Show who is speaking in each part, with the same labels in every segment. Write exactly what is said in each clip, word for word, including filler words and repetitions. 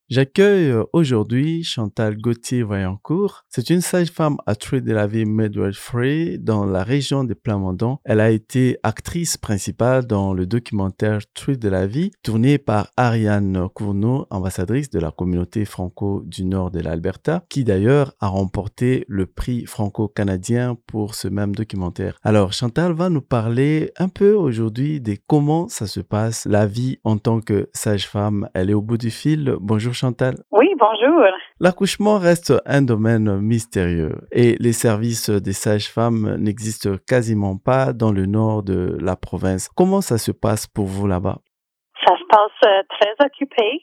Speaker 1: J'accueille euh, aujourd'hui Chantal Gauthier-Vaillancourt. C'est une sage-femme à Trois-de-la-Vie Midwifery dans la région des Plamondon. Elle a été actrice principale dans le documentaire Trois-de-la-Vie, tourné par Ariane Cournot, ambassadrice de la communauté franco du nord de l'Alberta, qui d'ailleurs a remporté le prix franco-canadien pour ce même documentaire. Alors Chantal va nous parler un peu aujourd'hui de comment ça se passe, la vie en tant que sage-femme. Elle est au bout du fil. Bonjour Chantal.
Speaker 2: Oui, bonjour.
Speaker 1: L'accouchement reste un domaine mystérieux et les services des sages-femmes n'existent quasiment pas dans le nord de la province. Comment ça se passe pour vous là-bas?
Speaker 2: Ça se passe euh, très occupé.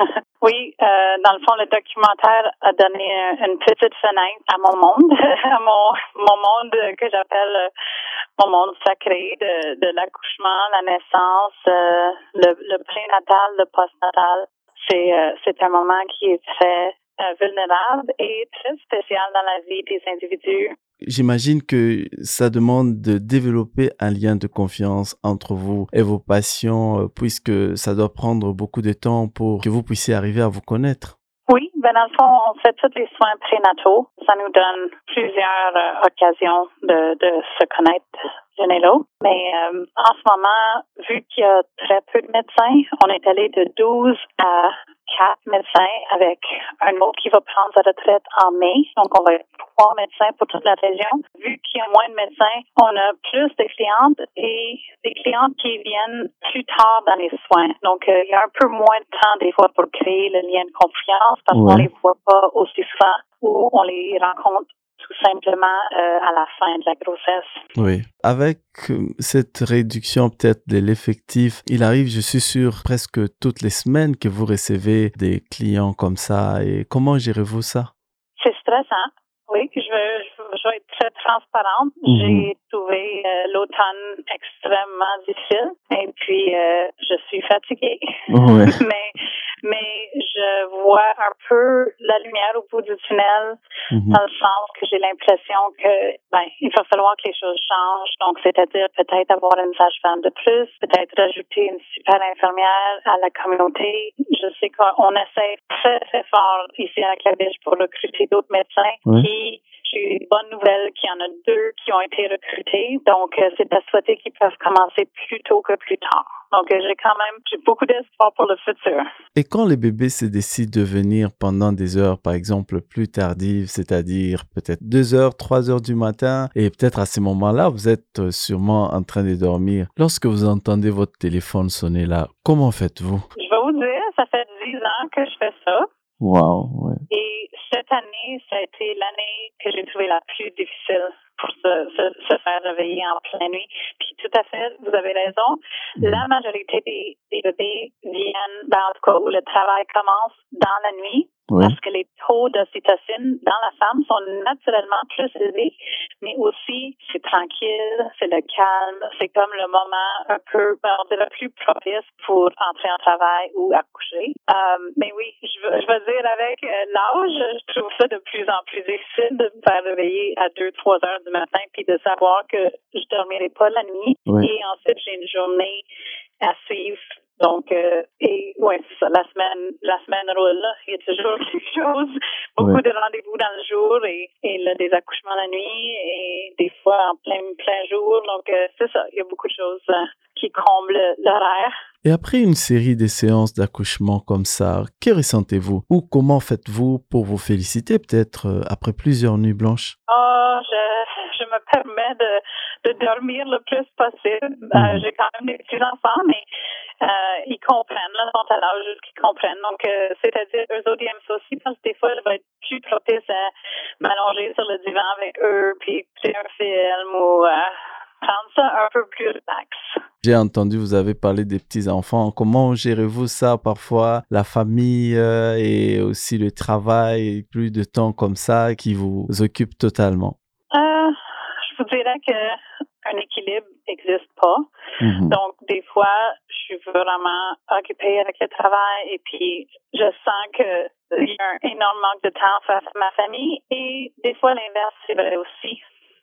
Speaker 2: Oui, euh, dans le fond, le documentaire a donné euh, une petite fenêtre à mon monde, à mon, mon monde que j'appelle euh, mon monde sacré de, de l'accouchement, la naissance, euh, le, le prénatal, le postnatal. C'est, euh, c'est un moment qui est très euh, vulnérable et très spécial dans la vie des individus.
Speaker 1: J'imagine que ça demande de développer un lien de confiance entre vous et vos patients, euh, puisque ça doit prendre beaucoup de temps pour que vous puissiez arriver à vous connaître.
Speaker 2: Oui, ben dans le fond, on fait tous les soins prénataux. Ça nous donne plusieurs euh, occasions de, de se connaître l'un et l'autre. Mais euh, en ce moment, vu qu'il y a très peu de médecins, on est allé de douze à quatre médecins avec un autre qui va prendre sa retraite en mai. Donc, on va être trois médecins pour toute la région. Vu qu'il y a moins de médecins, on a plus de clientes et des clientes qui viennent plus tard dans les soins. Donc, euh, il y a un peu moins de temps des fois pour créer le lien de confiance parce
Speaker 1: Ouais.
Speaker 2: qu'on les voit pas aussi souvent ou on les rencontre tout simplement euh, à la fin de la grossesse.
Speaker 1: Oui. Avec euh, cette réduction peut-être de l'effectif, il arrive, je suis sûr, presque toutes les semaines que vous recevez des clients comme ça. Et comment gérez-vous ça?
Speaker 2: C'est stressant. Oui, je veux, je veux, je veux être très transparente.
Speaker 1: Mhm.
Speaker 2: J'ai trouvé euh, l'automne extrêmement difficile et puis euh, je suis fatiguée.
Speaker 1: Ouais.
Speaker 2: mais mais je vois un peu la lumière au bout du tunnel
Speaker 1: Mhm.
Speaker 2: dans le sens que j'ai l'impression que ben il va falloir que les choses changent. Donc c'est-à-dire peut-être avoir une sage-femme de plus, peut-être rajouter une super infirmière à la communauté. Je sais qu'on essaie très très fort ici à Claviche pour recruter d'autres médecins.
Speaker 1: Ouais.
Speaker 2: Qui J'ai une bonne nouvelle qu'il y en a deux qui ont été recrutés. Donc, euh, c'est à souhaiter qu'ils peuvent commencer plus tôt que plus tard. Donc, euh, j'ai quand même j'ai beaucoup d'espoir pour le futur.
Speaker 1: Et quand les bébés se décident de venir pendant des heures, par exemple, plus tardives, c'est-à-dire peut-être deux heures, trois heures du matin, et peut-être à ces moments-là, vous êtes euh, sûrement en train de dormir. Lorsque vous entendez votre téléphone sonner là, comment faites-vous?
Speaker 2: Je vais vous dire, ça fait dix ans que je fais ça.
Speaker 1: Wow, ouais.
Speaker 2: Et cette année, ça a été l'année que j'ai trouvé la plus difficile pour se, se, se faire réveiller en pleine nuit. Puis tout à fait, vous avez raison. La majorité des, des bébés viennent, dans le cas où le travail commence dans la nuit,
Speaker 1: Oui.
Speaker 2: parce que les taux d'ocytocine dans la femme sont naturellement plus élevés, mais aussi c'est tranquille, c'est le calme, c'est comme le moment un peu, ben, on dirait plus propice pour entrer en travail ou accoucher. Euh, mais oui, je veux, je veux dire avec euh, l'âge, je trouve ça de plus en plus difficile de me faire réveiller à deux, trois heures du matin puis de savoir que je dormirai pas la nuit.
Speaker 1: Oui.
Speaker 2: Et ensuite j'ai une journée à suivre. Donc, euh, et ouais, c'est ça, la semaine, la semaine roule, là. Il y a toujours quelque chose, beaucoup
Speaker 1: Ouais.
Speaker 2: de rendez-vous dans le jour et, et là, des accouchements la nuit et des fois en plein, plein jour. Donc, euh, c'est ça, il y a beaucoup de choses euh, qui comblent l'horaire.
Speaker 1: Et après une série de séances d'accouchement comme ça, que ressentez-vous? Ou comment faites-vous pour vous féliciter peut-être euh, après plusieurs nuits blanches?
Speaker 2: Oh, je, je me permets de, de dormir le plus possible.
Speaker 1: Mhm.
Speaker 2: Euh, j'ai quand même des petits-enfants, mais euh, ils comprennent, là, sont à l'âge qu'ils comprennent. Donc, euh, c'est-à-dire, eux autres, ils aiment ça aussi parce que des fois, je vais être plus propice à m'allonger sur le divan avec eux, puis écouter un film ou euh, prendre ça un peu plus relax.
Speaker 1: J'ai entendu, vous avez parlé des petits-enfants. Comment gérez-vous ça parfois, la famille euh, et aussi le travail, plus de temps comme ça qui vous occupe totalement?
Speaker 2: Euh, je vous dirais que un équilibre n'existe pas.
Speaker 1: Mhm.
Speaker 2: Donc, des fois, je suis vraiment occupée avec le travail et puis je sens que il y a un énorme manque de temps face à ma famille et des fois, l'inverse, c'est vrai aussi.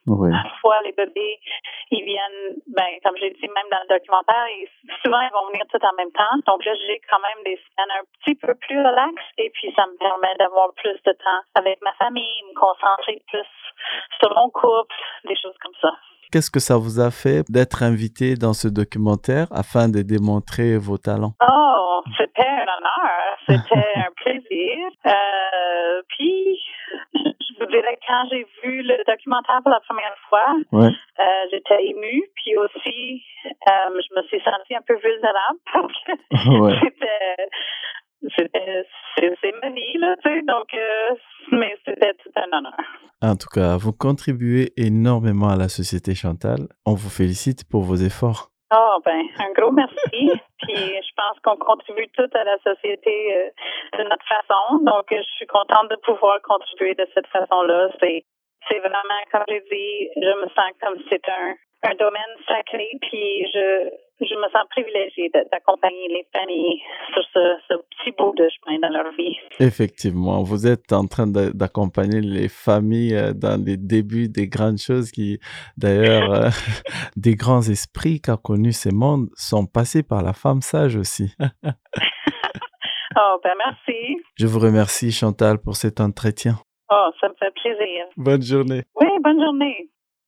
Speaker 1: Oui.
Speaker 2: Parfois, les bébés, ils viennent, ben, comme j'ai dit, même dans le documentaire, ils, souvent, ils vont venir tout en même temps. Donc là, j'ai quand même des semaines un petit peu plus relax et puis ça me permet d'avoir plus de temps avec ma famille, me concentrer plus sur mon couple, des choses comme ça.
Speaker 1: Qu'est-ce que ça vous a fait d'être invité dans ce documentaire afin de démontrer vos talents?
Speaker 2: Oh, c'était un honneur, c'était un plaisir. Euh, puis, je vous dirais que quand j'ai vu le documentaire pour la première fois,
Speaker 1: ouais.
Speaker 2: euh, j'étais émue. Puis aussi, euh, je me suis sentie un peu vulnérable parce que
Speaker 1: ouais.
Speaker 2: c'était... C'était, c'est, c'est ma vie, là, tu sais, donc, euh, mais c'était tout un honneur.
Speaker 1: En tout cas, vous contribuez énormément à la société, Chantal. On vous félicite pour vos efforts.
Speaker 2: Oh, ben, un gros merci. Puis, je pense qu'on contribue tous à la société euh, de notre façon. Donc, je suis contente de pouvoir contribuer de cette façon-là. C'est, c'est vraiment, comme j'ai dit, je me sens comme si c'est un, un domaine sacré. Puis, je, je me sens privilégiée d'accompagner les familles sur ce, ce petit bout de chemin dans leur vie.
Speaker 1: Effectivement, vous êtes en train de, d'accompagner les familles dans les débuts des grandes choses qui, d'ailleurs, euh, des grands esprits qui ont connu ces mondes sont passés par la femme sage aussi.
Speaker 2: Oh, ben merci.
Speaker 1: Je vous remercie, Chantal, pour cet entretien.
Speaker 2: Oh, ça me fait plaisir.
Speaker 1: Bonne journée.
Speaker 2: Oui, bonne journée.